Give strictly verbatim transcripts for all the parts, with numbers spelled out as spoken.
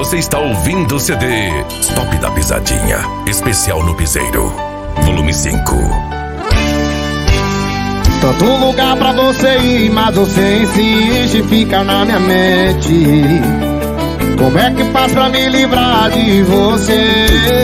Você está ouvindo o C D Stop da Pisadinha, especial no Piseiro, volume cinco. Tanto lugar pra você ir, mas você insiste, fica na minha mente. Como é que faz pra me livrar de você?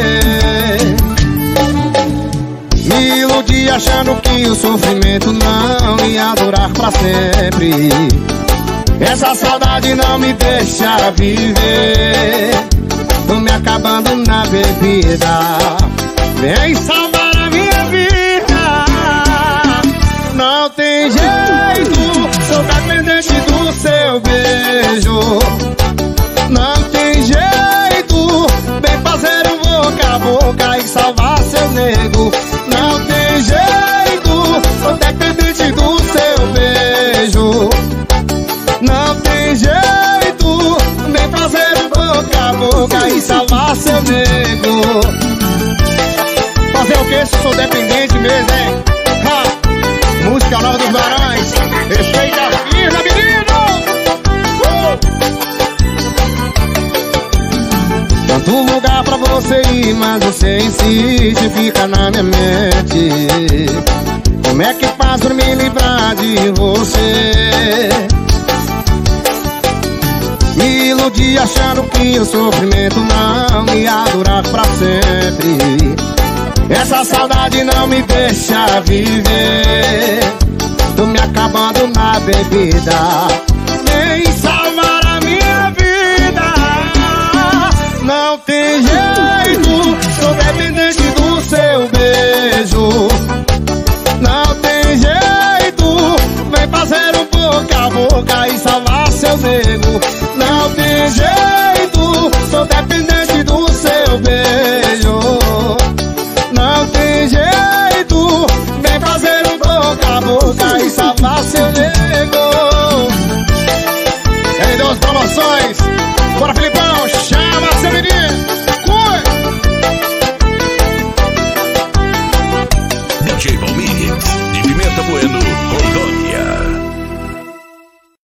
Me iludi achando que o sofrimento não ia durar pra sempre. Essa saudade não me deixa viver. Tô me acabando na bebida. Vem salvar a minha vida. Não tem jeito, sou dependente do seu beijo. Não tem jeito, vem fazer um boca a boca e salvar seu nego. Não tem jeito, sou dependente do seu beijo. Não tem jeito, vem fazer um boca a boca e salvar seu nego. Fazer o que se sou dependente mesmo, hein? Ha! Música nova dos Barões. Respeita a firma, menino! Uh! Tanto lugar pra você ir, mas você insiste, fica na minha mente. Como é que faço pra me livrar de você? Me iludi achando que o sofrimento não ia durar pra sempre. Essa saudade não me deixa viver. Tô me acabando na bebida. Vem salvar a minha vida. Não tem jeito, sou dependente do seu beijo. Não tem jeito, vem fazer um boca a boca e salvar seu nego. Não tem jeito, sou dependente do seu beijo. Não tem jeito, vem fazer um boca a boca e salvar seu nego. Em duas promoções, bora Filipão, chama seu menino. Cui! D J Valmix, de Pimenta Bueno, Rondônia.